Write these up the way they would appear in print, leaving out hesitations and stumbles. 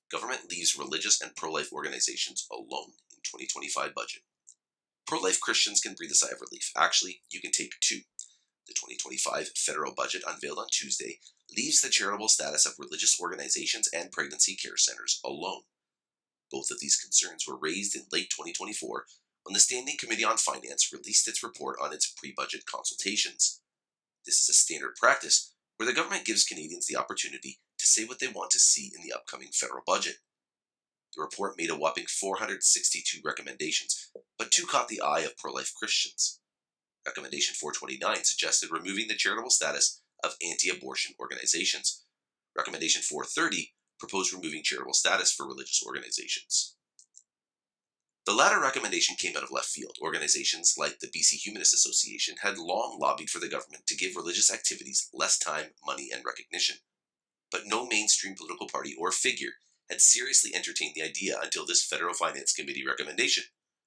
Government leaves religious and pro-life organizations alone in 2025 budget. Pro-life Christians can breathe a sigh of relief. Actually, you can take two. The 2025 federal budget, unveiled on Tuesday, leaves the charitable status of religious organizations and pregnancy care centers alone. Both of these concerns were raised in late 2024 when the Standing Committee on Finance released its report on its pre-budget consultations. This is a standard practice where the government gives Canadians the opportunity to say what they want to see in the upcoming federal budget. The report made a whopping 462 recommendations, but two caught the eye of pro-life Christians. Recommendation 429 suggested removing the charitable status of anti-abortion organizations. Recommendation 430 proposed removing charitable status for religious organizations. The latter recommendation came out of left field. Organizations like the BC Humanist Association had long lobbied for the government to give religious activities less time, money, and recognition. But no mainstream political party or figure had seriously entertained the idea until this Federal Finance Committee recommendation.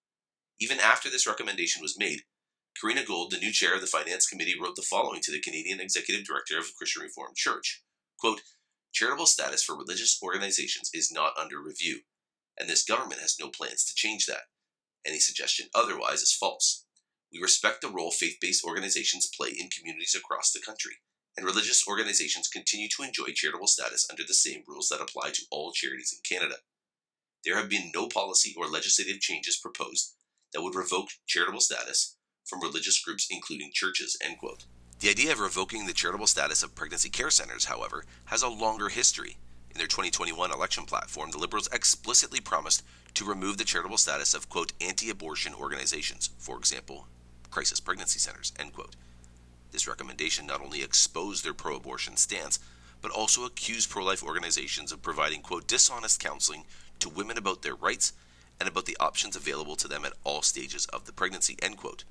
Even after this recommendation was made, Karina Gould, the new chair of the Finance Committee, wrote the following to the Canadian Executive Director of Christian Reformed Church, quote, "Charitable status for religious organizations is not under review, and this government has no plans to change that. Any suggestion otherwise is false. We respect the role faith-based organizations play in communities across the country, and religious organizations continue to enjoy charitable status under the same rules that apply to all charities in Canada. There have been no policy or legislative changes proposed that would revoke charitable status from religious groups, including churches," end quote. The idea of revoking the charitable status of pregnancy care centers, however, has a longer history. In their 2021 election platform, the Liberals explicitly promised to remove the charitable status of, quote, anti-abortion organizations, for example, crisis pregnancy centers, end quote. This recommendation not only exposed their pro-abortion stance, but also accused pro-life organizations of providing, quote, dishonest counseling to women about their rights and about the options available to them at all stages of the pregnancy, end quote.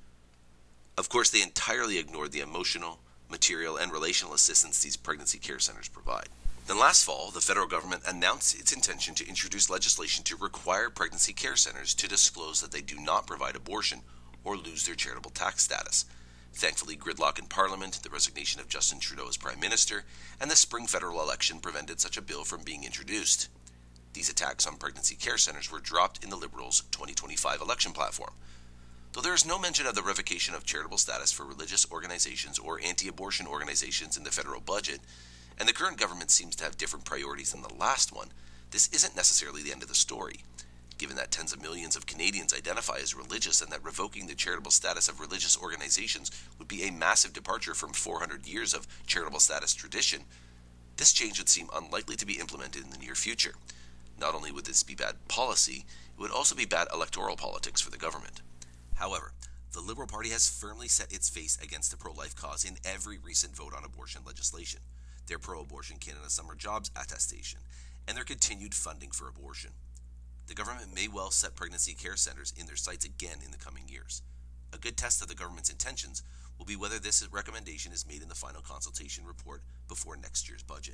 Of course, they entirely ignored the emotional, material, and relational assistance these pregnancy care centers provide. Then last fall, the federal government announced its intention to introduce legislation to require pregnancy care centers to disclose that they do not provide abortion or lose their charitable tax status. Thankfully, gridlock in Parliament, the resignation of Justin Trudeau as Prime Minister, and the spring federal election prevented such a bill from being introduced. These attacks on pregnancy care centers were dropped in the Liberals' 2025 election platform. Though there is no mention of the revocation of charitable status for religious organizations or anti-abortion organizations in the federal budget, and the current government seems to have different priorities than the last one, this isn't necessarily the end of the story. Given that tens of millions of Canadians identify as religious and that revoking the charitable status of religious organizations would be a massive departure from 400 years of charitable status tradition, this change would seem unlikely to be implemented in the near future. Not only would this be bad policy, it would also be bad electoral politics for the government. However, the Liberal Party has firmly set its face against the pro-life cause in every recent vote on abortion legislation, their pro-abortion Canada Summer Jobs attestation, and their continued funding for abortion. The government may well set pregnancy care centers in their sights again in the coming years. A good test of the government's intentions will be whether this recommendation is made in the final consultation report before next year's budget.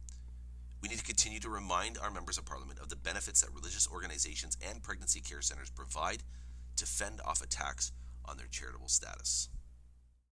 We need to continue to remind our members of Parliament of the benefits that religious organizations and pregnancy care centers provide to fend off attacks on their charitable status.